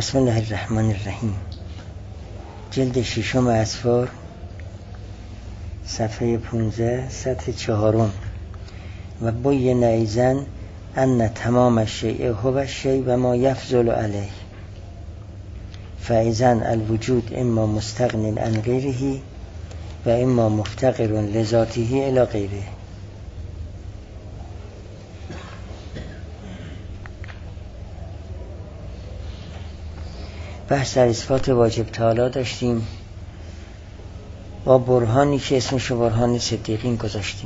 بسم الله الرحمن الرحیم. جلد ششم اسفار، صفحه 15، سطر 4. و بین ایضا ان تمام الشیء هو الشیء و ما یفضل علیه، فاذا الوجود اما مستغن عن غیره و اما مفتقر لذاته الی غیره. بحث در اثبات واجب تعالی داشتیم با برهانی که اسمش برهان صدیقین گذاشتیم.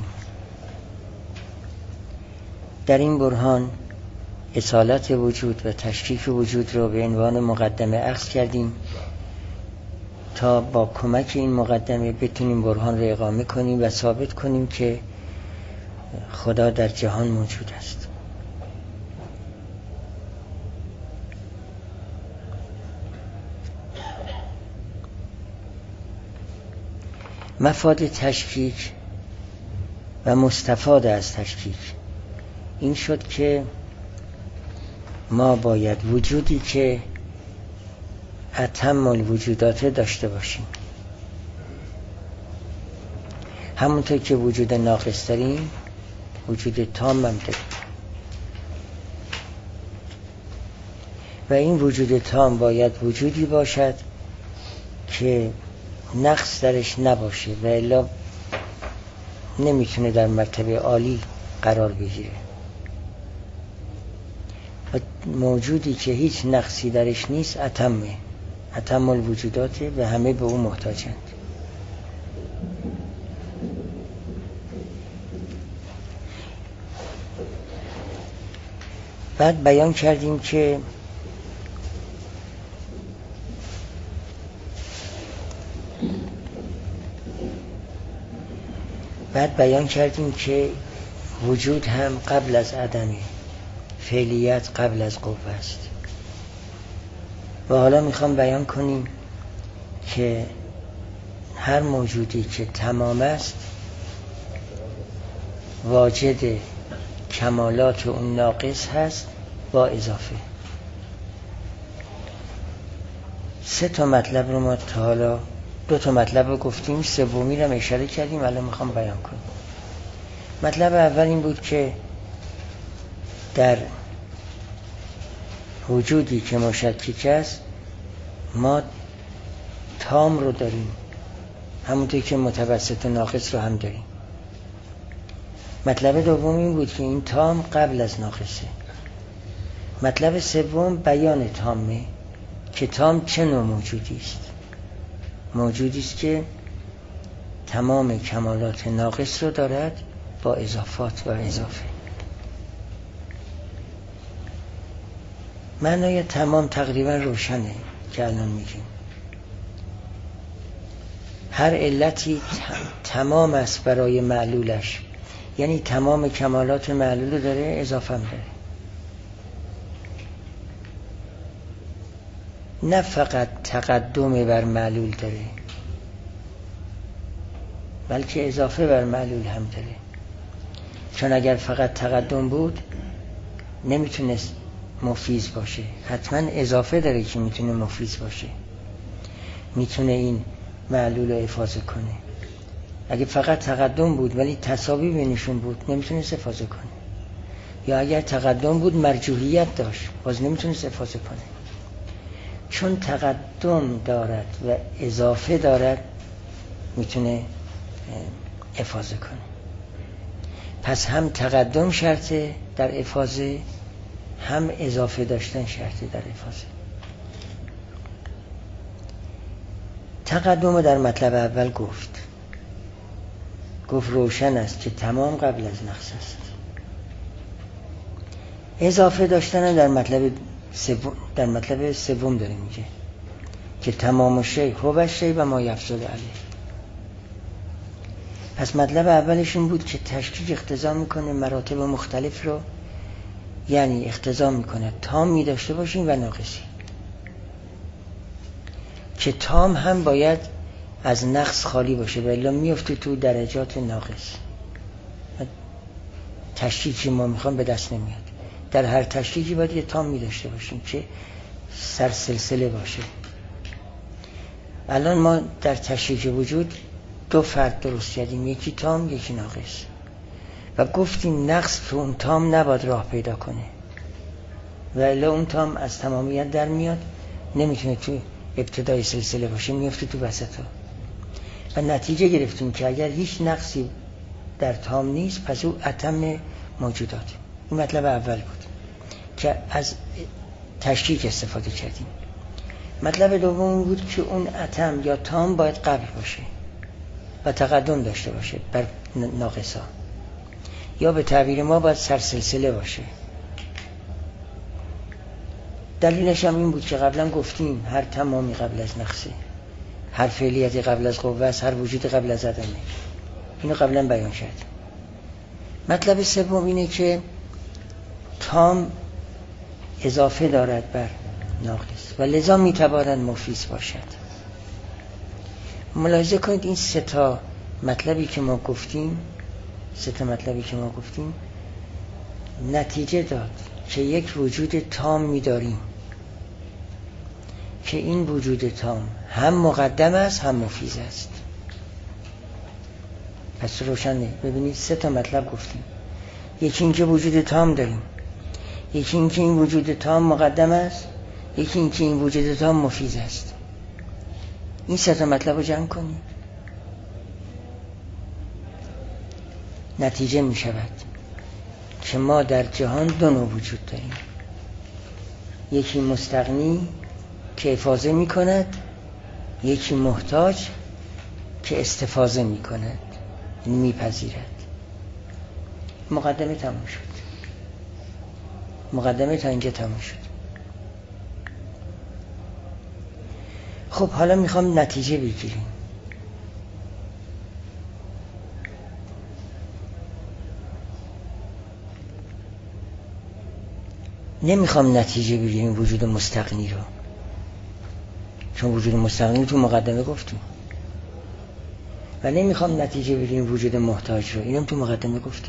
در این برهان اصالت وجود و تشریف وجود را به عنوان مقدمه اخذ کردیم تا با کمک این مقدمه بتونیم برهان را اقامه کنیم و ثابت کنیم که خدا در جهان موجود است. مفاد تشکیک و مستفاد از تشکیک این شد که ما باید وجودی که اتم الوجودات داشته باشیم، همونطور که وجود ناقص داریم وجود تام هم داریم و این وجود تام باید وجودی باشد که نقص درش نباشه و الا نمیتونه در مرتبه عالی قرار بگیره. و موجودی که هیچ نقصی درش نیست اتم الوجوداته و همه به او محتاجند. بعد بیان کردیم که وجود هم قبل از عدمه، فعلیت قبل از قوه است. و حالا میخوام بیان کنیم که هر موجودی که تمام است واجد کمالات اون ناقص هست با اضافه. 3 مطلب رو ما تا حالا 2 مطلب رو گفتیم، سومی رو اشاره کردیم، الان میخوام بیان کنم. مطلب اول این بود که در وجودی که مشکک است ما تام رو داریم، همونطور که متوسط و ناقص رو هم داریم. مطلب دوم این بود که این تام قبل از ناقصه. مطلب سوم بیان تامه که تام چه نوع موجودی است. موجودی است که تمام کمالات ناقص رو دارد با اضافات و اضافه. معنای تمام تقریبا روشنه که الان میگیم. هر علتی تمام است برای معلولش، یعنی تمام کمالات معلول داره، اضافه هم داره. نه فقط تقدم بر معلول داره بلکه اضافه بر معلول هم داره. چون اگر فقط تقدم بود نمیتونست مفیز باشه، حتما اضافه داره که میتونه مفیز باشه، میتونه این معلول رو افاضه کنه. اگه فقط تقدم بود ولی تساوی بینشون بود نمیتونست افاضه کنه، یا اگر تقدم بود مرجوحیت داشت باز نمیتونست افاضه کنه. چون تقدم دارد و اضافه دارد میتونه افاضه کنه. پس هم تقدم شرطه در افاضه، هم اضافه داشتن شرطه در افاضه. تقدم در مطلب اول گفت روشن است که تمام قبل از نقص است. اضافه داشتن در مطلب سوم داره میگه که تمام شیء هو الشیء و ما یفضل علیه. پس مطلب اولش این بود که تشکیک اقتضا میکنه مراتب مختلف رو، یعنی اقتضا میکنه تامی داشته باشیم و ناقصی، که تام هم باید از نقص خالی باشه و الا میفته تو درجات ناقص. تشکیکی ما میخوام به دست نمیاد. در هر تشکیکی باید یه تام می داشته باشیم که سرسلسله باشه. الان ما در تشریک وجود دو فرد درست کردیم، یکی تام یکی ناقص، و گفتیم نقص تو اون تام نباید راه پیدا کنه و الا اون تام از تمامیت در میاد، نمیتونه تو ابتدای سلسله باشه، میفته تو وسطا. و نتیجه گرفتیم که اگر هیچ نقصی در تام نیست پس او اتم موجودات. این مطلب اول بود که از تشریک استفاده کردیم. مطلب دوم بود که اون اتم یا تام باید قبل باشه و تقدم داشته باشه بر ناقصا، یا به تعبیر ما باید سرسلسله باشه. دلیلش هم این بود که قبلا گفتیم هر تمامی قبل از نقصه، هر فعلیتی قبل از قوه است، هر وجود قبل از عدمه. اینو قبلا بیان کرد. مطلب سوم اینه که تام اضافه دارد بر ناقص و لذا میتواند مفیز باشد. ملاحظه کنید این سه تا مطلبی که ما گفتیم نتیجه داد که یک وجود تام می‌داریم که این وجود تام هم مقدم است هم مفیز است. پس روشنه. ببینید سه تا مطلب گفتیم. یکی این که وجود تام داریم، یکی این که این وجود تام مقدم است، یکی این که این وجود تام مفیز است. این سه تا مطلب رو جمع کنید، نتیجه می شود که ما در جهان دو نوع وجود داریم. یکی مستغنی که افاضه می کند، یکی محتاج که استفاضه می کند، یعنی می پذیرد. مقدمه تموم شد. مقدمه تا اینجا تموم شد. خب حالا میخوام نتیجه بگیریم. نمیخوام نتیجه بگیریم وجود مستغنی رو، چون وجود مستغنی تو مقدمه گفتیم، و نمیخوام نتیجه بگیریم وجود محتاج رو، اینم تو مقدمه گفتیم.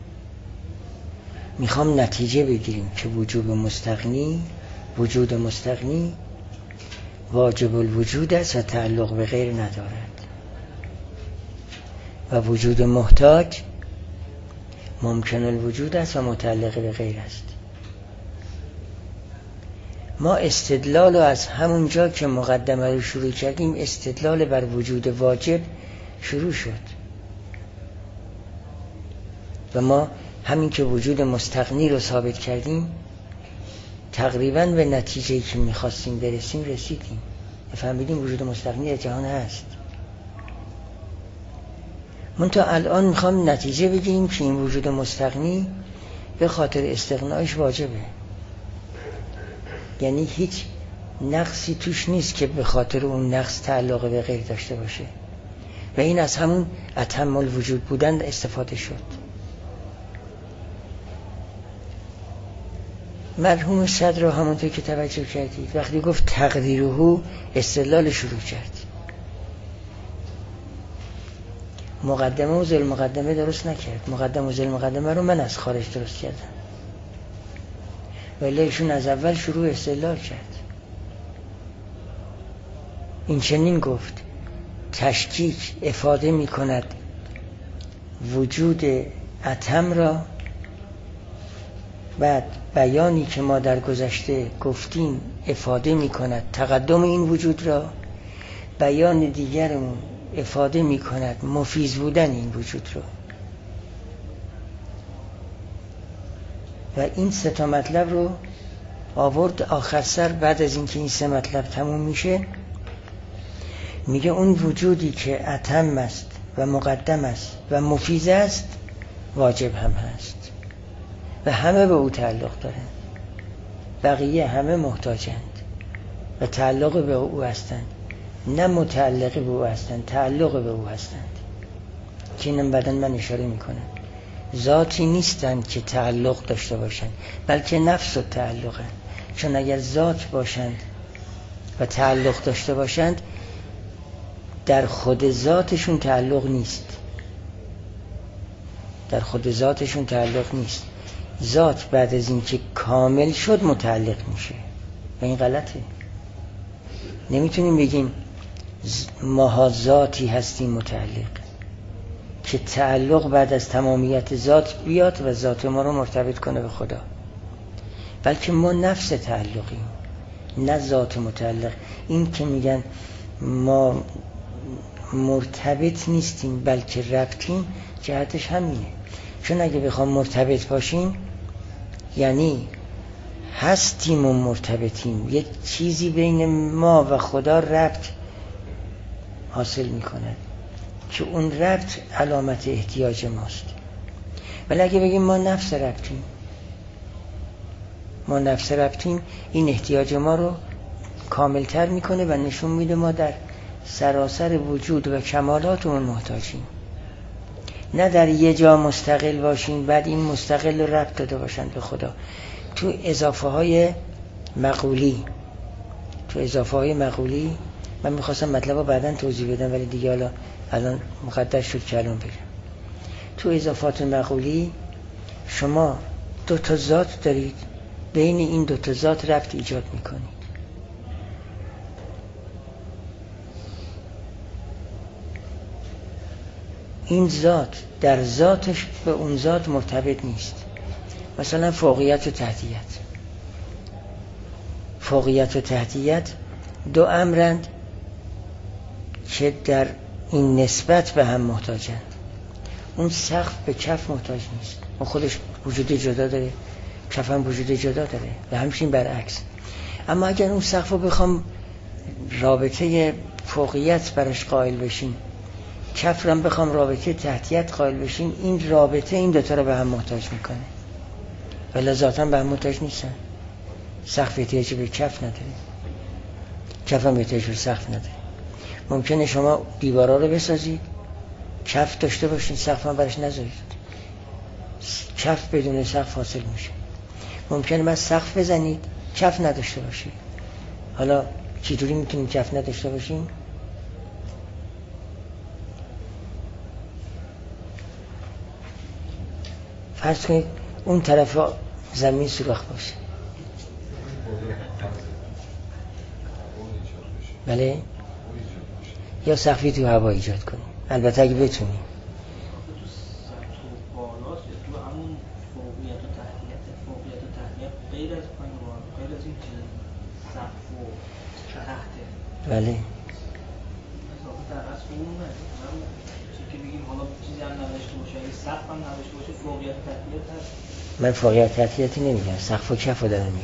میخوام نتیجه بگیریم که وجود مستغنی واجب الوجود است و تعلق به غیر ندارد، و وجود محتاج ممکن الوجود است و متعلق به غیر است. ما استدلال رو از همون جا که مقدمه رو شروع کردیم، استدلال بر وجود واجب شروع شد و ما همین که وجود مستغنی رو ثابت کردیم تقریباً به نتیجه‌ای که می‌خواستیم برسیم رسیدیم. فهمیدیم وجود مستغنی در جهان هست. من تا الان میخوام نتیجه بگیریم که این وجود مستغنی به خاطر استغنایش واجبه، یعنی هیچ نقصی توش نیست که به خاطر اون نقص تعلق به غیر داشته باشه، و این از همون اتم الوجود بودن استفاده شد. مرحوم صدر همونطور که توجه کردید وقتی گفت تقدیره استدلال شروع کرد. مقدمه و ذل مقدمه درست نکرد. مقدمه و ذل مقدمه رو من از خارج درست کردم، ولی ایشون از اول شروع استدلال کرد. این چنین گفت تشکیک افاده می کند وجود اتم را، بعد بیانی که ما در گذشته گفتیم افاده می کند تقدم این وجود را، بیان دیگرمون افاده می کند مفیز بودن این وجود را. و این سه تا مطلب رو آورد آخر سر. بعد از اینکه این سه مطلب تموم میشه میگه اون وجودی که اتم است و مقدم است و مفیز است واجب هم هست و همه به او تعلق دارند. بقیه همه محتاجند و تعلق به او هستند، نه متعلق به او هستند، تعلق به او هستند، که اینم بعداً من اشاره میکنم. ذاتی نیستند که تعلق داشته باشند، بلکه نفس و تعلقند. چون اگر ذات باشند و تعلق داشته باشند در خود ذاتشون تعلق نیست. در خود ذاتشون تعلق نیست. ذات بعد از اینکه کامل شد متعلق میشه و این غلطه. نمیتونیم بگیم ما ذاتی هستیم متعلق که تعلق بعد از تمامیت ذات بیاد و ذات ما رو مرتبط کنه به خدا، بلکه ما نفس تعلقیم، نه ذات متعلق. این که میگن ما مرتبط نیستیم بلکه ربطیم، جهتش همینه. چون اگه بخوام مرتبط باشیم یعنی هستیم و مرتبطیم، یک چیزی بین ما و خدا ربط حاصل میکنه که اون ربط علامت احتیاج ماست. ولی اگه بگیم ما نفس ربطیم، این احتیاج ما رو کاملتر میکنه و نشون میده ما در سراسر وجود و کمالاتمون محتاجیم، نه در یه جا مستقل باشیم بعد این مستقل رو ربط داده باشن به خدا. تو اضافه های مقولی من میخواستم مطلب رو بعداً توضیح بدم ولی دیگه الان مقدر شد که الان بگم. تو اضافات مقولی شما 2 تا ذات دارید، بین این 2 تا ذات ربط ایجاد میکنید. این ذات در ذاتش به اون ذات مرتبط نیست. مثلا فوقیت و تحتیت 2 امرند که در این نسبت به هم محتاجند. اون سقف به کف محتاج نیست، اون خودش وجود جدا داره، کف هم وجود جدا داره و همچنین برعکس. اما اگر اون سقف رو بخوام رابطه فوقیت برش قائل بشیم، کف رو هم بخوام رابطه تحتیت قائل بشیم، این رابطه این 2 تا رو به هم محتاج میکنه ولی ذاتاً به هم محتاج نیستن. سقف احتیاج به کف نداره، کف هم احتیاج به سقف نداره. ممکنه شما دیوارا رو بسازید، کف داشته باشید، سقف هم برش نذارید، کف بدون سقف حاصل میشه. ممکنه من سقف بزنید، کف نداشته باشید. حالا چطوری میتونیم کف نداشته باشیم؟ فرض کنید اون طرف زمین سوراخ باشه، بله، یا سقفی تو هوا ایجاد کنیم، البته اگه بتونیم. بله. من فوقیت تحتیتی نمیگم، سقف و کف رو دارم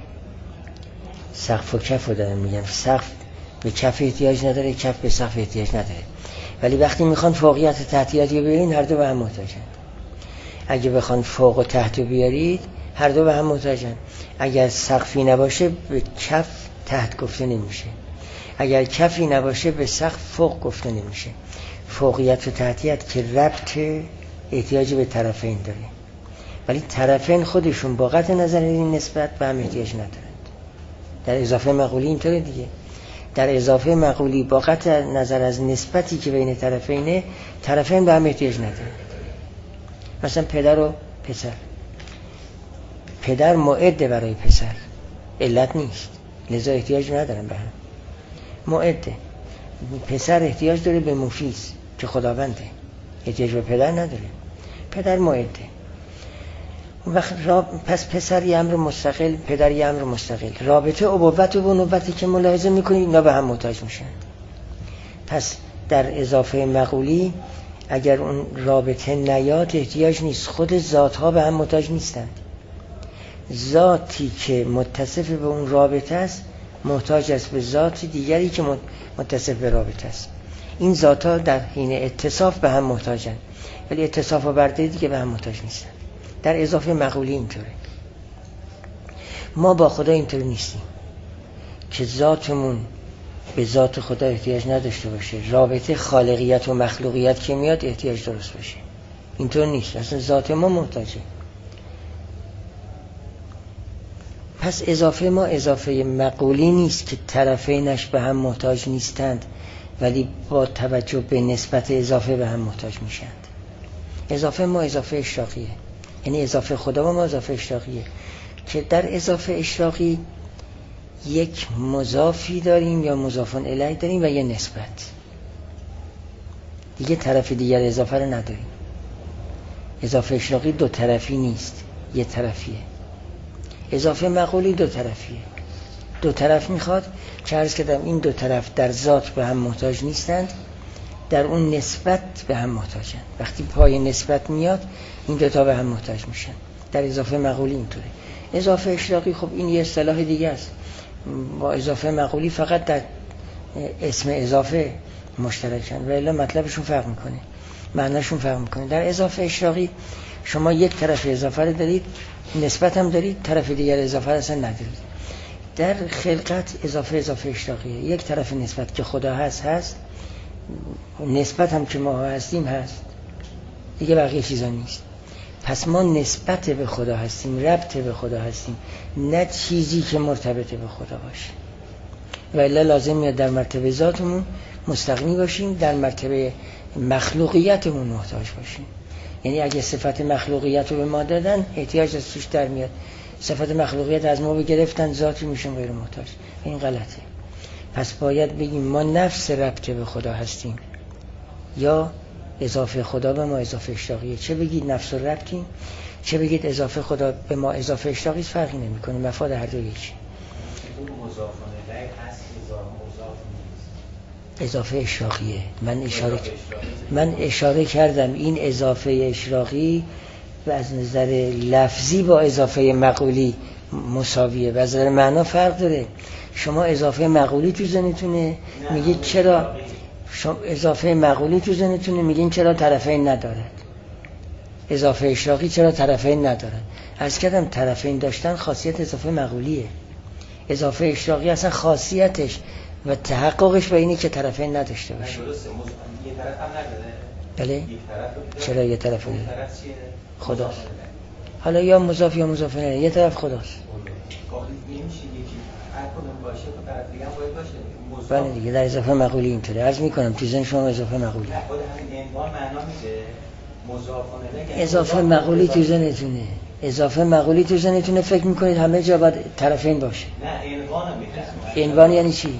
میگم. سقف به کف احتیاج نداره، کف به سقف احتیاج نداره. ولی وقتی میخوان فوقیت و تحتیتی رو بیارین، هر دو به هم محتاجن. اگه بخوان فوق و تحت رو بیارید، هر دو به هم محتاجن. اگر سقفی نباشه به کف تحت گفته نمیشه، اگر کفی نباشه به سقف فوق گفته نمیشه. فوقیت و تحتیت که ربط احتیاج به طرفین داره، ولی طرفین خودشون با قطع نظر این نسبت به هم احتیاج ندارند. در اضافه مقولی اینطوره دیگه. در اضافه مقولی با قطع نظر از نسبتی که بین طرفینه، طرفین به هم احتیاج ندارند. مثلا پدر و پسر، پدر معده برای پسر، علت نیست، لذا احتیاج ندارن به هم. معده. پسر احتیاج داره به مفیز که خداونده، احتیاج به پدر نداره. پدر معده. پس پسر یه امر مستقل، پدر یه امر مستقل. رابطه ابوت و بنوتی که ملاحظه میکنید اینا به هم محتاج میشن. پس در اضافه مقولی اگر اون رابطه نیاد احتیاج نیست، خود ذاتها به هم محتاج نیستند. ذاتی که متصف به اون رابطه است محتاج است به ذات دیگری که متصف به رابطه است. این ذاتها در حین اتصاف به هم محتاجند، ولی اتصاف و برده دیگه به هم محتاج نیستند. در اضافه مقولی اینطوره. ما با خدا اینطور نیستیم که ذاتمون به ذات خدا احتیاج نداشته باشه، رابطه خالقیت و مخلوقیت که میاد احتیاج درست باشه. اینطور نیست، اصلا ذات ما محتاجه. پس اضافه ما اضافه مقولی نیست که طرفینش به هم محتاج نیستند، ولی با توجه به نسبت اضافه به هم محتاج میشند. اضافه ما اضافه اشراقیه، یعنی اضافه خدا و ما اضافه اشراقیه، که در اضافه اشراقی یک مضافی داریم یا مضافون الیه داریم و یه نسبت. دیگه طرف دیگر اضافه رو نداریم. اضافه اشراقی دو طرفی نیست، یه طرفیه. اضافه مقولی دو طرفیه. دو طرف میخواد که عرض کردم این دو طرف در ذات به هم محتاج نیستند، در اون نسبت به هم محتاجند. وقتی پای نسبت میاد این دو تا به هم محتاج میشن. در اضافه مقولی اینطوره. اضافه اشراقی خب این یه اصطلاح دیگه است. با اضافه مقولی فقط در اسم اضافه مشترکن و الا مطلبشون فرق میکنه، معناشون فرق میکنه. در اضافه اشراقی شما یک طرف اضافه رو دارید، نسبت هم دارید، طرف دیگر اضافه رو اصلا ندارید. در خلقت اضافه اشراقیه. یک طرف نسبت که خدا هست، نسبت هم که ما هستیم هست، دیگه بقیه چیزا نیست. پس ما نسبت به خدا هستیم، ربط به خدا هستیم، نه چیزی که مرتبط به خدا باشه. و الا لازم میاد در مرتبه ذاتمون مستغنی باشیم، در مرتبه مخلوقیتمون محتاج باشیم. یعنی اگه صفت مخلوقیت رو به ما دادن احتیاج از توش در میاد، صفت مخلوقیت از ما بگرفتن ذاتی میشیم غیر محتاج. این غلطه. پس باید بگیم ما نفس ربط به خدا هستیم یا اضافه خدا به ما اضافه اشراقیه. چه بگید نفس و ربطیم، چه بگید اضافه خدا به ما اضافه اشراقی، فرقی نمیکنه، مفاد هر دو یکی. اضافه اشراقیه. من اشاره کردم این اضافه اشراقی و از نظر لفظی با اضافه مقولی مساویه و از نظر معنا فرق داره. شما اضافه مقولی تو ذهنتونه میگید چرا، شما اضافه مقولی تو ذهنتونه میگین چرا طرفین ندارد، اضافه اشراقی چرا طرفین ندارد. عرض کردم طرفین داشتن خاصیت اضافه مقولیه. اضافه اشراقی اصلا خاصیتش و تحققش به اینه که طرفین نداشته باشه. یه طرف هم نداره. بله؟ چرا یه طرف داره؟ خداست. حالا یا مضاف یا مضاف الیه، یه طرف خداست. بله دیگه در اضافه مقولی اینطوره. عرض میکنم تو ذهن شما اضافه مقولی. اضافه مقولی تو ذهنتونه. اضافه مقولی تو ذهنتونه فکر میکنید همه جا باید طرفین باشه. نه عنوان عنوان یعنی چی؟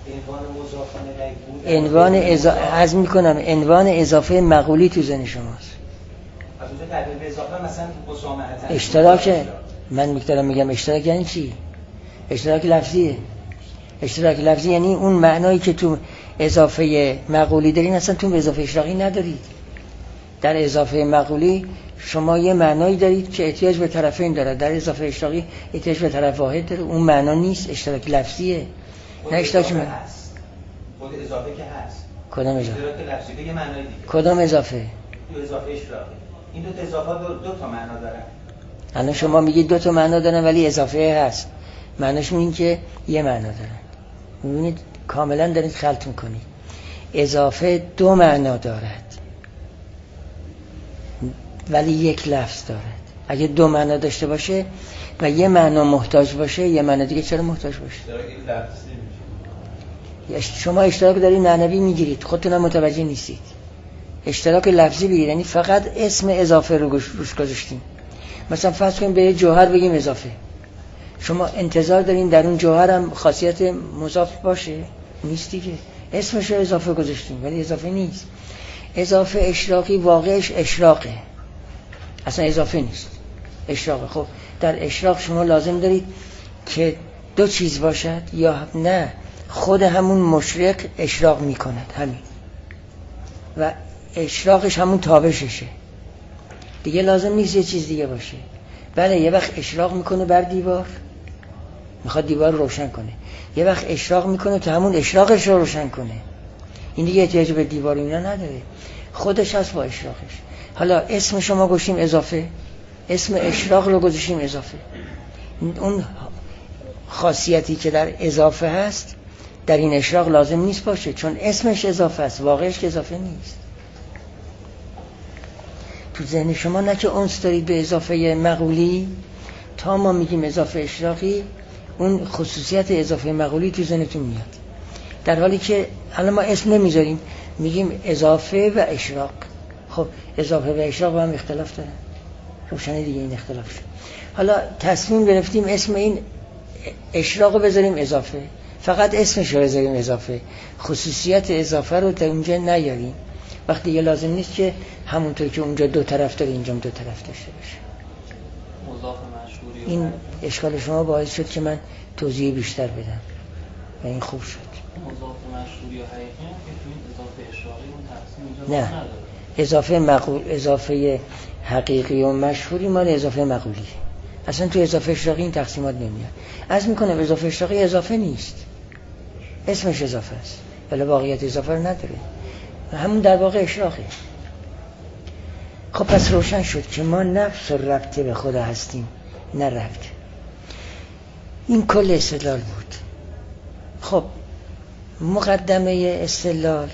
عنوان عرض میکنم عنوان اضافه مقولی تو ذهن شماست. از اونجا تعبیر به اضافه مثلا مسامحت اشتراک. من میگم اشتراک یعنی چی؟ اشتراک لفظیه. اشتراک لفظی یعنی اون معنایی که تو اضافه مقولی دارین اصلا تو اضافه اشراقی ندارید. در اضافه مقولی شما یه معنایی دارید که احتیاج به طرفین داره، در اضافه اشراقی احتیاج به طرف واحد داره. اون معنا نیست، اشتراک لفظیه. نه اشتراک هست. خود اضافه که هست. کدام اضافه؟ اشتراک لفظی یه معنای دیگه. کدام اضافه؟ تو اضافه اشراقی. این دو تا اضافه دو تا معنا دارن. الان شما میگید دو تا معنا دارن ولی اضافه هست. معناش این که یه معنا دارن. میبینید کاملا دارید خلط میکنید. اضافه دو معنا دارد ولی یک لفظ دارد. اگه دو معنا داشته باشه و یه معنا محتاج باشه، یه معنا دیگه چرا محتاج باشه؟ شما اشتراک دارید معنوی میگیرید، خودتون هم متوجه نیستید. اشتراک لفظی بگیرید یعنی فقط اسم اضافه رو روش گذاشتیم. مثلا فرض کنیم به جوهر بگیم اضافه، شما انتظار دارین در اون جوهر هم خاصیت مضاف باشه؟ نیست دیگه، اسمش رو اضافه گذاشتیم ولی اضافه نیست. اضافه اشراقی واقعش اشراقه، اصلا اضافه نیست، اشراقه. خب در اشراق شما لازم دارید که دو چیز باشد یا نه خود همون مشرق اشراق میکند همین و اشراقش همون تابششه دیگه، لازم نیست یه چیز دیگه باشه. بله یه وقت اشراق میکنه بر دیوار، میخواد دیوار رو روشن کنه، یه وقت اشراق میکنه تا همون اشراقش رو روشن کنه، این دیگه احتیاج به دیوار اینا نداره، خودش هست با اشراقش. حالا اسم شما گوشیم اضافه، اسم اشراق رو گذاشتیم اضافه. اون خاصیتی که در اضافه هست در این اشراق لازم نیست باشه، چون اسمش اضافه است، واقعش که اضافه نیست. تو ذهن شما نه که اونس دارید به اضافه مقولی، تا ما میگیم اضافه اشراقی اون خصوصیت اضافه مقولی تو ذهنتون میاد، در حالی که الان ما اسم نمیذاریم، میگیم اضافه و اشراق. خب اضافه و اشراق با هم اختلاف دارن، روشنه دیگه این اختلاف شد. حالا تصمیم گرفتیم اسم این اشراق رو بذاریم اضافه، فقط اسمش رو بذاریم اضافه، خصوصیت اضافه رو در اونجا نیاریم. وقتی یه لازم نیست که همونطور که اونجا دو طرف داره اینجا دو طرف داشته باشه. مضاف مشهوری این اشکال شما باعث شد که من توضیح بیشتر بدم و این خوب شد. مضاف مشهوری و حقیقی هم که تو این اضافه اشراقی اون تقسیم اینجا نه، نداره. اضافه حقیقی و مشهوری مال اضافه مقولی، اصلا تو اضافه اشراقی این تقسیمات نمیاد. عرض میکنم اضافه اشراقی اضافه نیست، اسمش اضافه است ولی واقعیت اضافه رو نداره، همون در واقع اشراقه. خب پس روشن شد که ما نفس و ربطه به خدا هستیم، نه ربط. این کل استدلال بود. خب مقدمه استدلال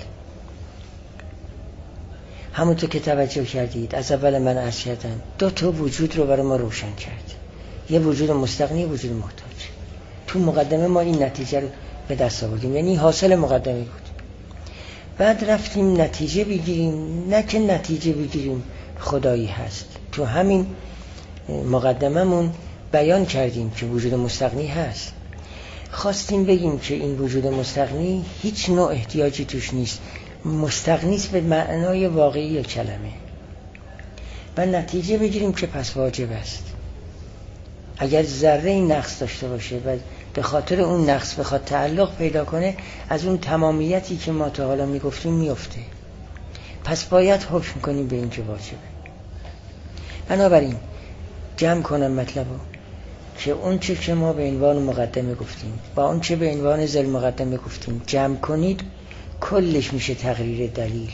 همونطور که توجه کردید از اول من عرض کردم 2 تا وجود رو برای ما روشن کرد، یه وجود مستغنی، وجود محتاج. تو مقدمه ما این نتیجه رو به دست آوردیم، یعنی حاصل مقدمه بود. بعد رفتیم نتیجه بگیریم، نه که نتیجه بگیریم خدایی هست. تو همین مقدممون بیان کردیم که وجود مستغنی هست، خواستیم بگیم که این وجود مستغنی هیچ نوع احتیاجی توش نیست، مستغنیست به معنای واقعی کلمه، و نتیجه بگیریم که پس واجب است. اگر ذره نقص داشته باشه و به خاطر اون نقص بخواد تعلق پیدا کنه، از اون تمامیتی که ما تا حالا میگفتیم میفته، پس باید حکم کنیم به این که واجبه. بنابراین جمع کنم مطلبو که اون چه که ما به عنوان مقدمه گفتیم با اون چه به عنوان ذیل مقدمه گفتیم جمع کنید، کلش میشه تقریر دلیل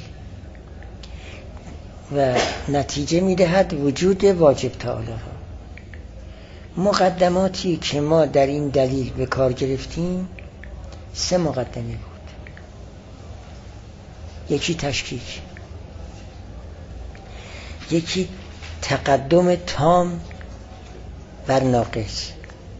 و نتیجه میدهد وجود واجب تعالی را. مقدماتی که ما در این دلیل به کار گرفتیم 3 مقدمه بود. یکی تشکیک، یکی تقدم تام بر ناقص،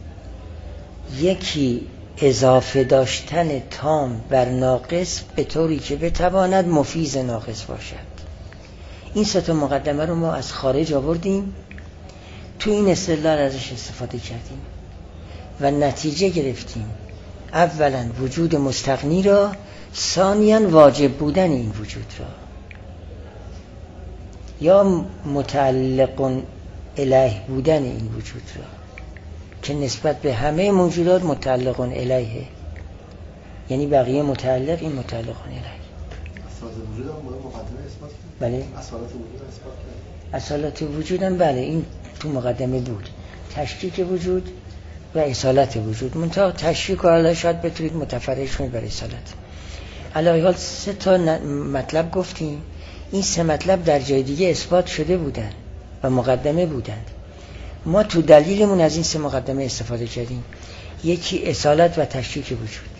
یکی اضافه داشتن تام بر ناقص به طوری که بتواند مفیز ناقص باشد. این 3 تا مقدمه رو ما از خارج آوردیم، تو این استدلال ازش استفاده کردیم و نتیجه گرفتیم. اولا وجود مستغنی را، ثانیاً واجب بودن این وجود را، یا متعلق الیه بودن این وجود را که نسبت به همه موجودات متعلق الیه، یعنی بقیه متعلق، این متعلق الیه. اصالت وجود هم باید مقدمه اثبات کنیم. بله، اصالت وجود اثبات کنیم. اصالت وجود هم بله این تو مقدمه بود، تشکیک وجود و اصالت وجود. منتها تشکیک رو حالا شاید بتونید متفرش کنید بر اصالت. علاوه حال 3 تا مطلب گفتیم، این 3 مطلب در جای دیگه اثبات شده بودن و مقدمه بودند. ما تو دلیلمون از این 3 مقدمه استفاده کردیم، یکی اصالت و تشکیک وجود،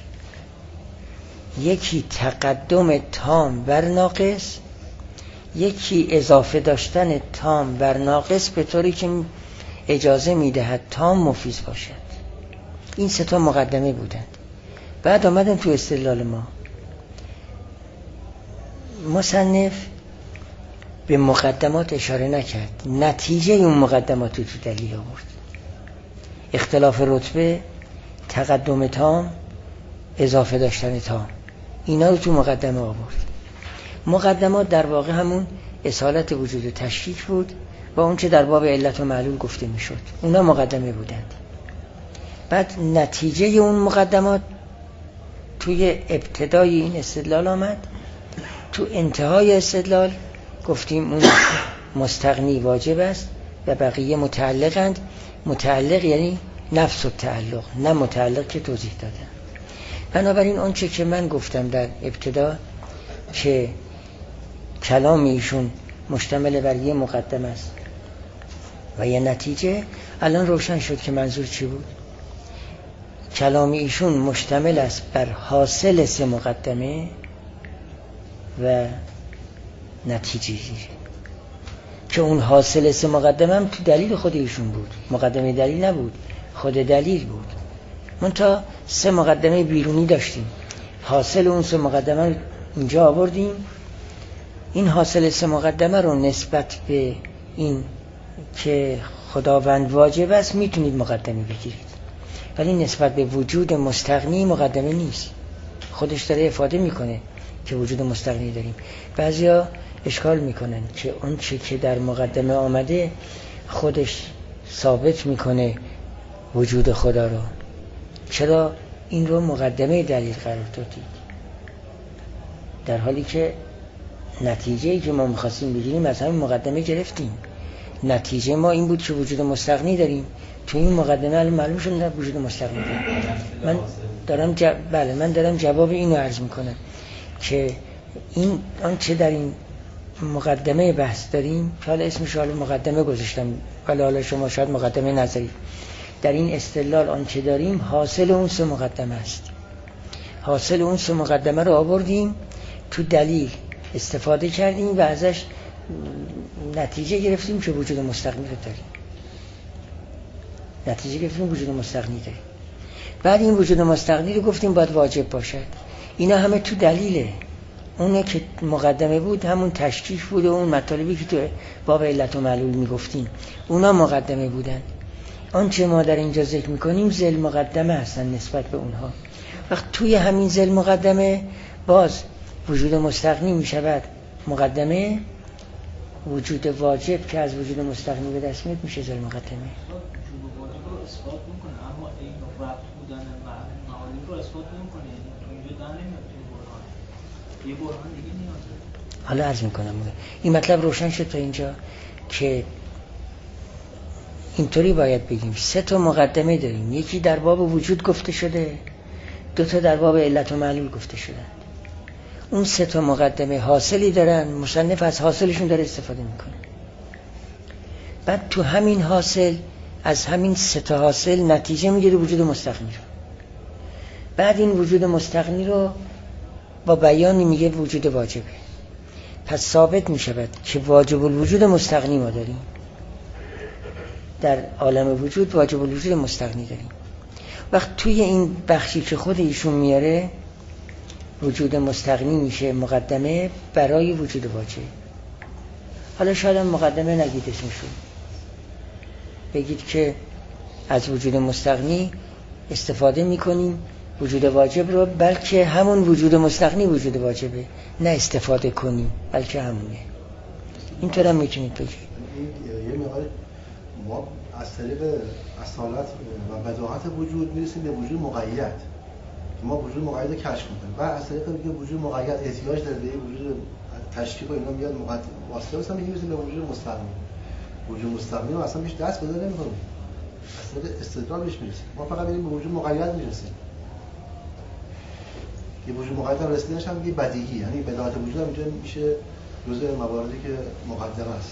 یکی تقدم تام بر ناقص، یکی اضافه داشتن تام بر ناقص به طوری که اجازه میدهد تام مفیز باشد. این 3 تا مقدمه بودند. بعد آمدن تو استدلال ما، مصنف به مقدمات اشاره نکرد، نتیجه اون مقدمات تو دلیل آورد. اختلاف رتبه، تقدم تام، اضافه داشتن تام، اینا رو تو مقدمه آورد. مقدمات در واقع همون اصالت وجود و تشکیک بود و اون چه در باب علت و معلول گفته میشد، اونا مقدمه بودند. بعد نتیجه اون مقدمات توی ابتدای این استدلال آمد. تو انتهای استدلال گفتیم اون مستغنی واجب است و بقیه متعلقند. متعلق یعنی نفس و تعلق، نه متعلق که توضیح دادم. بنابراین اون چه که من گفتم در ابتدا که کلام ایشون مشتمل بر یه مقدمه است و یه نتیجه، الان روشن شد که منظور چی بود. کلام ایشون مشتمل است بر حاصل 3 مقدمه و نتیجه که اون حاصل 3 مقدمه هم تو دلیل خود ایشون بود، مقدمه دلیل نبود، خود دلیل بود. منتها 3 مقدمه بیرونی داشتیم، حاصل اون 3 مقدمه رو اینجا آوردیم. این حاصل 3 مقدمه رو نسبت به این که خداوند واجب است میتونید مقدمه بگیرید. ولی نسبت به وجود مستغنی مقدمه نیست. خودش داره افاده میکنه که وجود مستغنی داریم. بعضیا اشکال میکنن که اون چه که در مقدمه آمده خودش ثابت میکنه وجود خدا رو. چرا این رو مقدمه دلیل قرار دادید؟ در حالی که نتیجه‌ای که ما می‌خواستیم بگیریم از همین مقدمه گرفتیم. نتیجه ما این بود که وجود مستغنی داریم. تو این مقدمه الان معلوم شد وجود مستغنی داریم. من دارم جواب اینو عرض میکنم که این آنچه در این مقدمه بحث داریم، حالا اسمش حالا مقدمه گذاشتم، حالا شما شاید مقدمه نظری، در این استدلال آنچه داریم حاصل اون سه مقدمه است. حاصل اون سه مقدمه رو آوردیم تو دلیل استفاده کردیم و ازش نتیجه گرفتیم که وجود مستغنی رو داریم. نتیجه گرفتیم وجود مستغنی داریم. بعد این وجود مستغنی رو گفتیم باید واجب باشد. اینا همه تو دلیله. اونه که مقدمه بود همون تشکیک بود و اون مطالبی که تو باب علت و معلول میگفتیم اونا مقدمه بودن. آنچه ما در اینجا ذکر میکنیم ذیل مقدمه هستن نسبت به اونها. وقت توی همین ذیل مقدمه باز وجود مستغنی میشود مقدمه، وجود واجب که از وجود مستغنی به دست میاد میشه ذیل مقدمه. وجود واجب رو اثبات میکنه اما این ربط بودن معالم رو اثبات نمیکنه. تو اینجا در نمیاد یه برهان دیگه نیازه. حالا عرض میکنم این مطلب روشن شد تا اینجا که اینطوری باید بگیم 3 تا مقدمه داریم. یکی در باب وجود گفته شده، 2 تا در باب علت و معلول گفته شده. اون 3 تا مقدمه حاصلی دارن، مصنف از حاصلشون داره استفاده میکنه. بعد تو همین حاصل از همین 3 تا حاصل نتیجه میگیره وجود مستغنی رو. بعد این وجود مستغنی رو با بیانی میگه وجود واجبه. پس ثابت میشود که واجب الوجود مستغنی ما داریم. در عالم وجود واجب الوجود مستغنی داریم. وقت توی این بخشی که خود ایشون میاره وجود مستغنی میشه مقدمه برای وجود واجب. حالا شاید مقدمه نگید اسمشون، بگید که از وجود مستغنی استفاده میکنیم وجود واجب رو، بلکه همون وجود مستغنی وجود واجبه، نه استفاده کنیم بلکه همونه. اینطور هم میتونید بگید. یه مقدار ما از طریق اصالت و بداهت وجود میرسیم به وجود مقید. ما وجود مقید رو کشف میکنیم و از طریق اینکه وجود مقید احتیاج داره به وجود تشکیک و اینا میاد مقید واسطه مثلا میرسیم به وجود مستغنی. وجود مستغنی رو اصلا بهش دست پیدا نمیکنیم، از طریق استدلال بهش میرسیم. ما فقط میریم به وجود مقید میرسیم. یه وجود مقید هم رسیدنش هم میگه بدیهی، یعنی بداهت وجود هم اینجا میشه جزء مواردی که مقدمه است.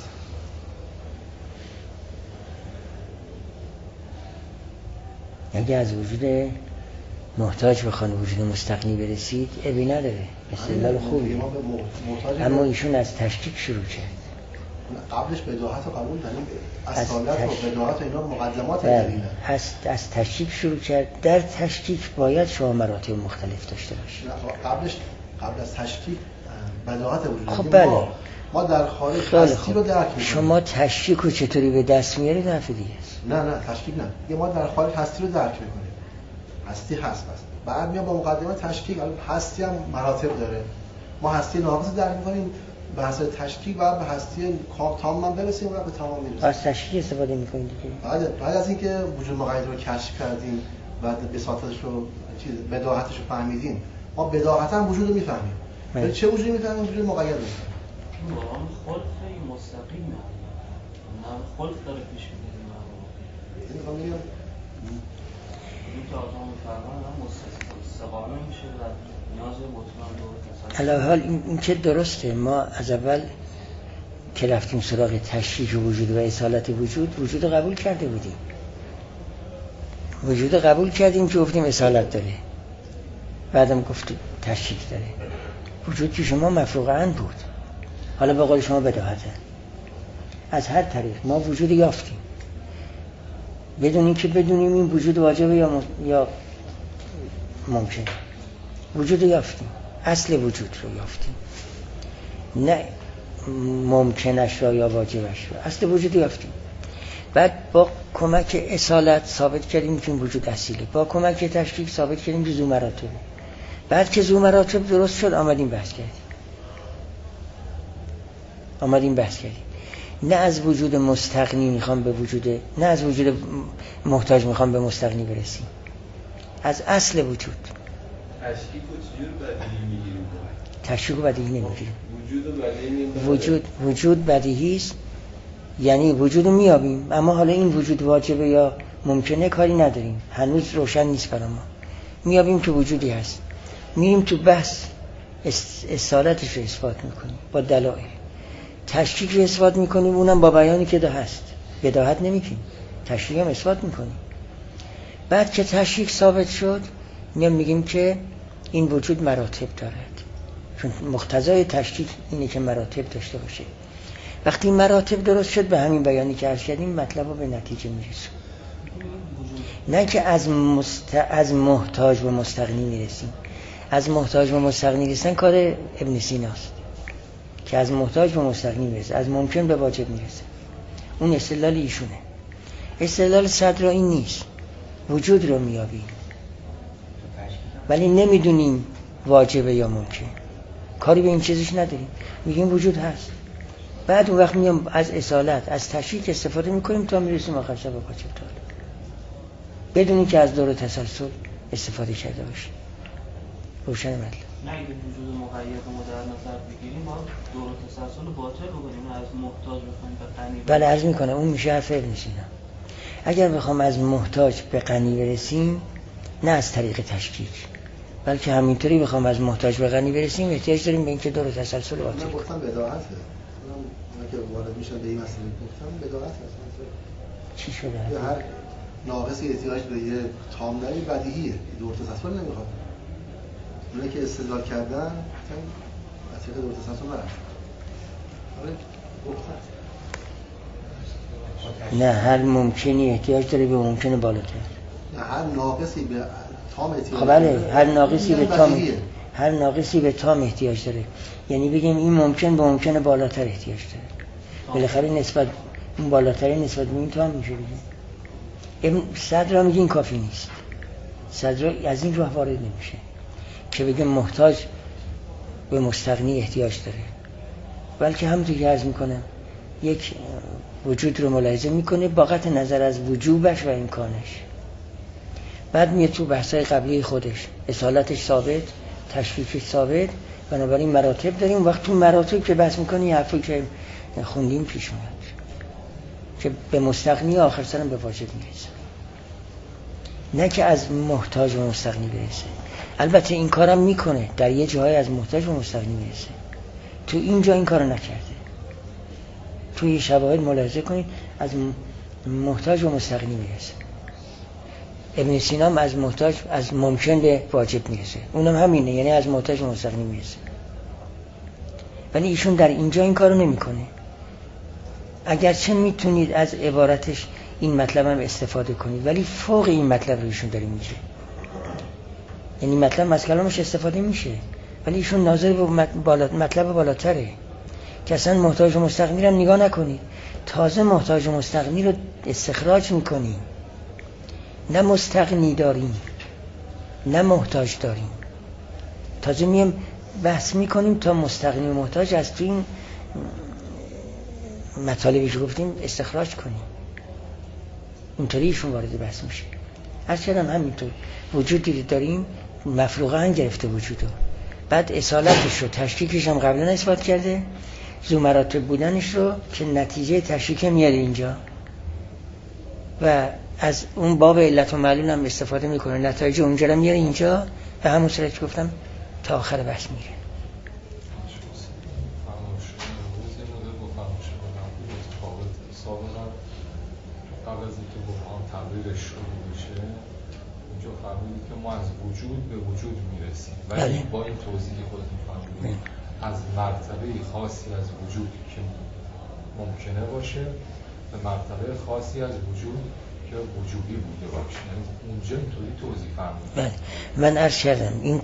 اگه از وجود محتاج بخوان وجود مستغنی برسید ابی نداره، استدلال خوبی. اما ایشون از تشکیک شروع کرد. قبلش بداهت رو قبول داریم، اصالت و بداهت و اینا مقدمات دلیله. از تشکیک شروع کرد. در تشکیک باید شما مراتب مختلف داشته باشید. قبل از تشکیک بداهت وجود. خب بله. ما در خارج هستی رو درک می‌کنیم. شما تشکیک رو چطوری به دست میارید حرف دیگه است. نه تشکیک نه. ما در خارج هستی رو درک می‌کنیم. هستی هست بس. بعد میام با مقدمه تشکیک، هستی هم مراتب داره. ما هستی ناقص درک می‌کنیم، به حسب تشکیک بعد به هستی تمام برسیم و به تمام میرسیم. از تشکیک استفاده می‌کنید دیگه. بعد از اینکه وجود مقید رو کشف کردیم و بساطتش رو بداهتش رو فهمیدیم، ما بداهتاً وجود رو می‌فهمیم. ولی چه وجودی می‌فهمیم؟ وجود مقید می‌فهمیم. قرآن خلق خیلی مستقیمه، نه خلق داره پیش می‌گیره. یعنی میگم این که آقا می‌فرمان هم مستقامه میشه و نیاز مطمئن داره. علاوه حال این که درسته، ما از اول که رفتیم سراغ تشکیک وجود و اصالت وجود قبول کرده بودیم. وجود قبول کردیم که گفتیم اصالت داره، بعدم گفتیم تشکیک داره. وجود که شما مفروغ عن بود، حالا به قول شما بداهته. از هر طریق ما وجود یافتیم بدون اینکه بدونیم این وجود واجبه یا ممکن. وجود یافتیم، اصل وجود رو یافتیم، نه ممکنش را یا واجبش را. اصل وجود یافتیم. بعد با کمک اصالت ثابت کردیم که این وجود اصیله، با کمک تشکیک ثابت کردیم که ذو مراتبه. بعد که ذو مراتب درست شد آمدیم بحث کردیم. نه از وجود مستغنی میخوام به وجود، نه از وجود محتاج میخوام به مستغنی برسیم، از اصل وجود. تشکیک و چجور بدیهی میگیریم؟ تشکیک و بدیهی نمیگیریم. وجود بدیهی است، یعنی وجود رو میابیم، اما حالا این وجود واجبه یا ممکنه کاری نداریم، هنوز روشن نیست برای ما. میابیم که وجودی هست، میریم تو بحث اصالتش رو اثبات میکنیم با دلایل، تشکیک رو اثبات میکنیم، اونم با بیانی که ده هست، بداهت نمیکنیم، تشکیک هم اثبات میکنیم. بعد که تشکیک ثابت شد میگیم که این وجود مراتب دارد، چون مقتضای تشکیک اینه که مراتب داشته باشه. وقتی مراتب درست شد به همین بیانی که عرض کردیم مطلب رو به نتیجه میرسیم، نه که از محتاج و مستغنی میرسیم. از محتاج و مستغنی رسیدن کار ابن سیناست که از محتاج و مستغنی میرسه، از ممکن به واجب میرسه. اون استدلال ایشونه. استدلال صدر این نیست، وجود رو میابیم ولی نمیدونیم واجبه یا ممکن، کاری به این چیزش نداریم، میگیم وجود هست. بعد اون وقت میام از اصالت، از تشکیک استفاده میکنیم تا میرسیم آخر سر به واجب تعالی، بدونی که از دور تسلسل استفاده کرده باشیم. روشن مطلب. نه اگه وجود مقید رو در نظر بگیریم ما دور تسلسل باطل بکنیم، از محتاج بخوایم به غنی. بله عرض میکنم اون میشه حرف ابن سینا. اگر بخوام از محتاج به غنی برسیم، نه از طریق تشکیک، بلکه همینطوری بخوام از محتاج به غنی برسیم، احتیاج داریم به اینکه دور تسلسل باطل. من گفتم بداهته، من که وارد میشم به این مسئله گفتم بداهته. چی شده؟ هر ناقصی احتیاج به یه تام داری بدیهیه، دور تسلسل نمیخواد. اونایی که استدلال کردن از طریق دور تسلسل نرفت. نه هر ممکنی احتیاج داره به ممکن بالاتر. نه هر ناقصی به تام احتیاج خب بله، هر ناقصی به تام احتیاج داره. یعنی بگیم این ممکن به ممکن بالاتر احتیاج داره. بالاخره نسبت اون بالاتر نسبت به این تام میشه بگیم. صدر میگه این کافی نیست. صدر از این راه وارد نمیشه که بگه محتاج به مستغنی احتیاج داره، بلکه همونطور که عرض میکنم یک وجود رو ملاحظه میکنه با قطع نظر از وجوبش و امکانش. بعد میاد تو بحثای قبلی خودش، اصالتش ثابت، تشکیکش ثابت، بنابراین مراتب داریم. وقت تو مراتب که بحث میکنه یه حرفی که خوندیم پیش میاد که به مستغنی آخر سرم به واجب میرسه، نه که از محتاج و مستغنی برسه. البته این کارم میکنه، در یه جاهای از محتاج و مستغنی میرسه، تو اینجا این کارو نکرده. توی شواهد ملاحظه کنید از محتاج و مستغنی میرسه. ابن سینا از محتاج از ممکن به واجب میرسه، اونم همینه، یعنی از محتاج و مستغنی میرسه. ولی ایشون در اینجا این کارو نمیکنه. اگرچه میتونید از عبارتش این مطلب هم استفاده کنید، ولی فوق این مطلب رو ایشون داره میگه. یعنی مطلب از کلامش استفاده میشه، ولی ایشون ناظر به مطلب بالاتره که اصلا محتاج و مستغنی رو نگاه نکنید. تازه محتاج و مستغنی رو استخراج میکنیم، نه مستغنی داریم نه محتاج داریم. تازه میم بحث میکنیم تا مستغنی و محتاج از تو این مطالبی که گفتیم استخراج کنیم. اینطوری ایشون وارد بحث میشه. هر چقدر همینطور وجودی داریم مفروغه هم گرفته وجودو، بعد اصالتش رو تشکیکش هم قبلا اثبات کرده، ذو مراتب بودنش رو که نتیجه تشکیک میاد اینجا و از اون باب علت و معلول هم استفاده میکنه، نتایج اونجا رو میاره اینجا به همون صورت که گفتم تا آخر بحث میره. قبل از اینکه با هم تبریرش شروع بشه اونجا فرمودید که ما از وجود به وجود میرسیم، ولی با این توضیحی خودتون فرمودید از مرتبه خاصی از وجود که ممکنه باشه به مرتبه خاصی از وجود که وجودی بوده باشه، اونجا اینطوری توضیح فرمودید. من عرض کردم این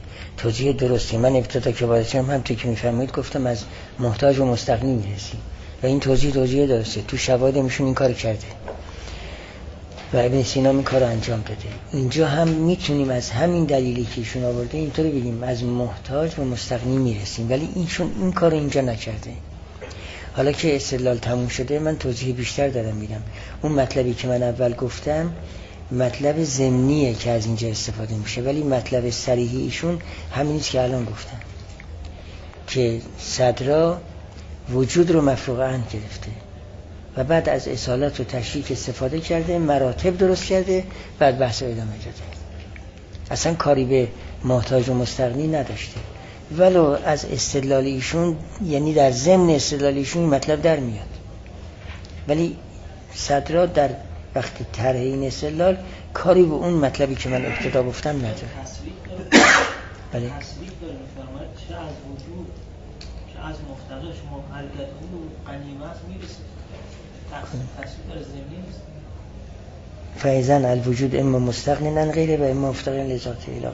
توضیح درستی. من ابتدا که وارد شدم هم تو که میفرمایید گفتم از محتاج و مستغنی میرسیم، و این توضیح درسته. تو شواهد میشون این کار کرده و ابن سینا این کار رو انجام داده. اینجا هم میتونیم از همین دلیلی که ایشون آورده اینطوری بگیم از محتاج و مستغنی میرسیم، ولی اینشون این کار رو اینجا نکرده. حالا که استدلال تموم شده من توضیح بیشتر دارم میدم. اون مطلبی که من اول گفتم مطلب ضمنیه که از اینجا استفاده میشه، ولی مطلب صریحی ایشون همینیست که الان گفتم که صدرا وجود رو مفروغ عن گرفته و بعد از اصالت و تشریک استفاده کرده، مراتب درست کرده، بعد بحث ادامه داده. اصلا کاری به محتاج و مستغنی نداشته، ولو از استدلال ایشون یعنی در ضمن استدلال ایشون مطلب در میاد، ولی صدرا در وقتی طرح این استدلال کاری به اون مطلبی که من ابتدا گفتم نداره. بله. تصویق داره میفرماید چه از وجود چه از مفتقر شما حرکت کنید و غنیمت میرسید. تصویق داره ضمنی نیست. فایزن الوجود اما مستغنن غیره و اما مفتقر لذات الهی.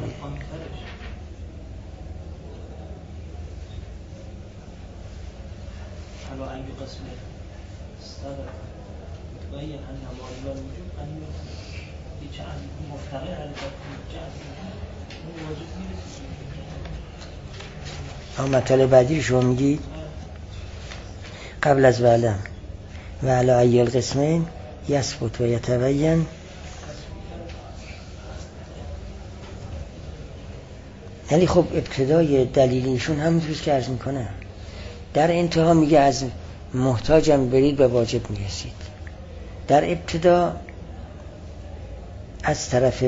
حالا اگه قسم استقر باید هم نمایی وجود غنیمت چه از مفتقر حرکت کنید چه از اون واجب میرسید. مطلب بعدی شما میگید قبل از وعلم و علی ای القسمین یثبت و یتبین. یعنی خب ابتدای دلیلیشون همونطور که عرض میکنه، در انتها میگه از محتاجم برید به واجب میرسید. در ابتدا از طرف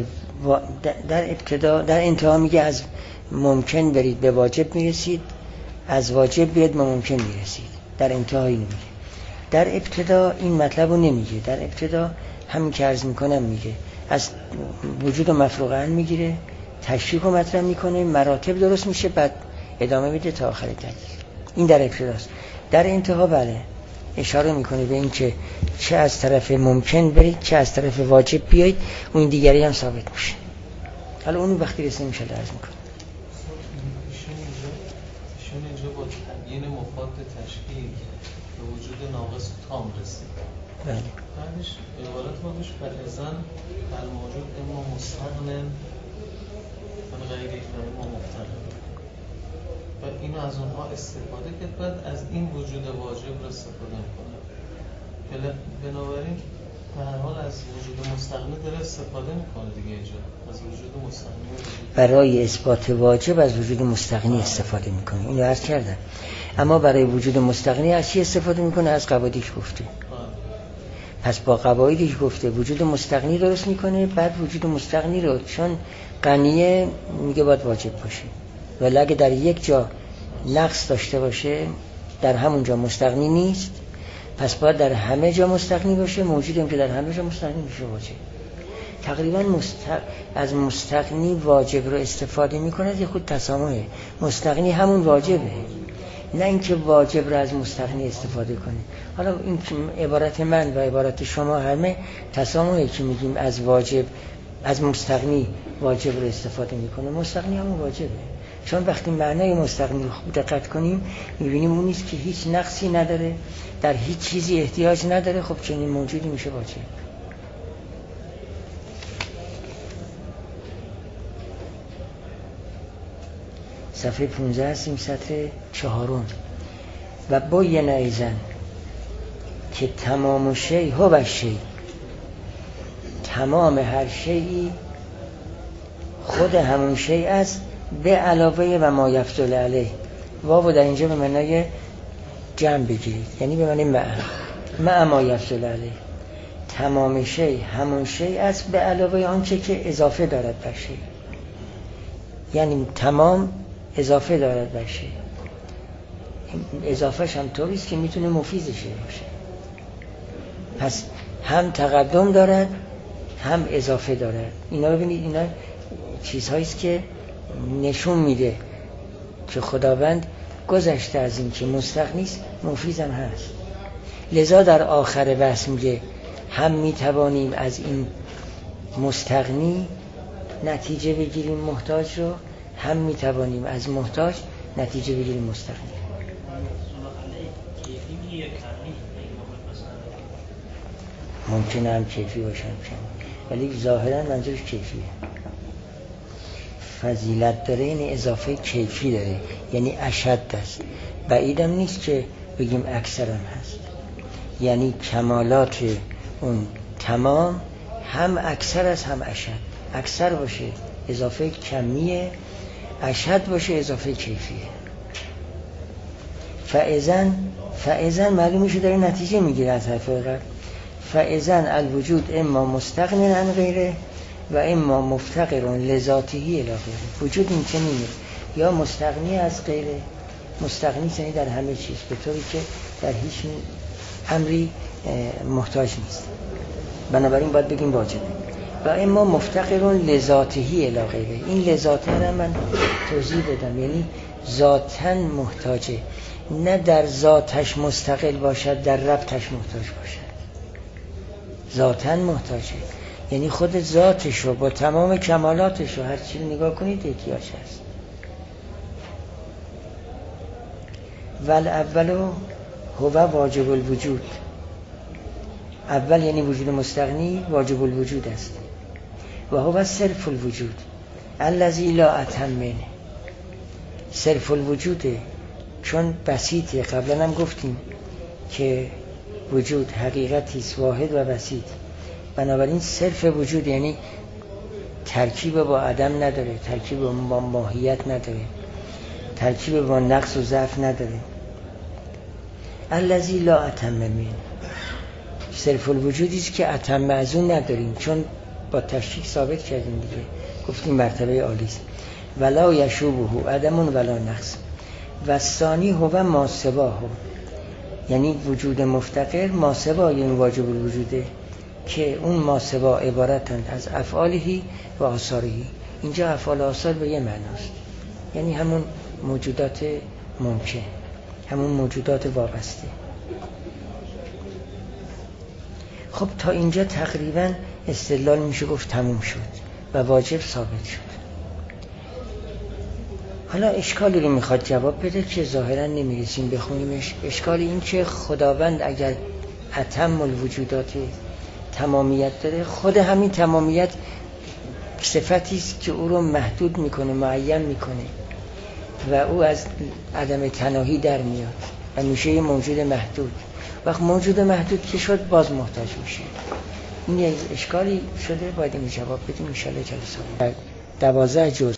در انتها میگه از ممکن برید به واجب میرسید، از واجب بیاد به ممکن میرسید. در انتهایی نمیگه. در ابتدا این مطلب رو نمیگه. در ابتدا همین که عرض میکنم میگه از وجود و مفروغ عن میگیره، تشریح رو مطرح میکنه، مراتب درست میشه، بعد ادامه میده تا آخر دلیل. این در ابتداست. در انتها بله اشاره میکنه به این که چه از طرف ممکن برید چه از طرف واجب بیایید، اون دیگری هم ثابت میشه. حالا اون وقتی رسیم میشه عرض میکنه. ایشون اینجا با تبیین مفاد تشکیل به وجود ناقص تام رسید. بله. بعدش عبارت بودش فلزن الموجود اما مستغنن من غیری و اما مفتقر. و اینو از اونها استفاده کرد، بعد از این وجود واجب رو استفاده میکنه. بنابراین به هر حال از وجود مستغنی داره استفاده میکنه دیگه. اینجا از وجود مستغنی برای اثبات واجب از وجود مستغنی استفاده میکنه. اینو عرض کردم. اما برای وجود مستغنی از چی استفاده میکنه؟ از قواعدش گفته. پس با قواعدش گفته وجود مستغنی درست میکنه، بعد وجود مستغنی رو چون غنیه میگه باید واجب باشه. ولی اگه در یک جا نقص داشته باشه در همون جا مستغنی نیست، پس باید در همه جا مستغنی باشه. موجودیم که در همه جا مستغنی میشه واجب. تقریبا از مستغنی واجب رو استفاده میکنه، یه خود تسامحه. مستغنی همون واجبه، نه اینکه واجب رو از مستغنی استفاده کنه. حالا این عبارت من و عبارت شما همه تسامحه که میگیم از واجب از مستغنی واجب رو استفاده میکنه. مستغنی همون واجبه. چون وقتی معنای مستغنی رو خوب دقت کنیم میبینیم اون نیست که هیچ نقصی نداره، در هیچ چیزی احتیاج نداره. خب چنین موجودی میشه واجب. صفحه 15 هستیم، سطر 4. و باین ایزن که تمام شیء هو شیء، تمام هر شیئی خود همون شیء است به علاوه و ما یفضل علیه. واو در اینجا به معنای جمع بگیرید، یعنی به معنی مع ما یفضل علیه. تمام شیء همون شیء است به علاوه آنچه که اضافه دارد بر شیء. یعنی تمام اضافه دارد بر شیء. اضافهش هم طوریست که میتونه مفیدشه باشه. پس هم تقدم دارد هم اضافه دارد. اینا ببینید، اینا چیزهاییست که نشون میده که خداوند گذشته از این که مستغنیست مفیدم هست. لذا در آخر بحث میگه هم میتوانیم از این مستغنی نتیجه بگیریم محتاج رو، هم میتوانیم از محتاج نتیجه بگیریم مستغنی. ممکنه هم کیفی باشه ولی ظاهرا منظورش کیفیه. فضیلت داره یعنی اضافه کیفی داره، یعنی اشد است. بعیدم نیست که بگیم اکثرم هست، یعنی کمالات اون تمام هم اکثر است هم اشد. اکثر باشه اضافه کمیه، اشد باشه اضافه کیفیه. فاذن معلوم میشه داره نتیجه میگیره از حرف قبل. فاذن الوجود اما مستغن عن غیره و اما مفتقر لذاته الی غیره. وجود این چنینه، یا مستغنی از غیره، مستغنی یعنی در همه چیز، به طوری که در هیچ امری محتاج نیست، بنابراین باید بگیم واجبه. و اما مفتقر لذاته الی غیره. این لذاته را من توضیح بدم، یعنی ذاتاً محتاجه، نه در ذاتش مستقل باشد در ربطش محتاج باشد. ذاتاً محتاجه یعنی خود ذاتش رو با تمام کمالاتش رو هر چی نگاه کنید احتیاج هست. والاول هو واجب الوجود. اول یعنی وجود مستغنی واجب الوجود است. و هو صرف الوجود الذی لا اتم منه. صرف الوجوده چون بسیطه. قبلا هم گفتیم که وجود حقیقتی است واحد و بسیط، بنابراین صرف وجود یعنی ترکیب با عدم نداره، ترکیب با ماهیت نداره، ترکیب با نقص و ضعف نداره. الذی لا اتم منه صرف الوجودی است که اتم از اون نداریم، چون با تشریک ثابت کردیم دیگه، گفتیم مرتبه عالی است. ولا یشوبه عدم ولا نقص. و ثانی هو ما سواه، یعنی وجود مفتقر ما سوای این واجب الوجوده که اون ما سوا عبارتند از افعالهی و آثارهی. اینجا افعال و آثار به یه معناست، یعنی همون موجودات ممکن، همون موجودات وابسته. خب تا اینجا تقریبا استدلال میشه گفت تموم شد و واجب ثابت شد. حالا اشکالی رو میخواد جواب بده که ظاهرا نمیرسیم بخونیمش. اشکال این که خداوند اگر اتم الوجودات تمامیت داره، خود همین تمامیت صفتی است که او رو محدود میکنه، معین میکنه و او از عدم تناهی در میاد و میشه یه موجود محدود. وقت موجود محدود که شد باز محتاج میشه. این یه اشکالی شده، باید این جواب بدیم ان شاء الله جلسه 12 جزء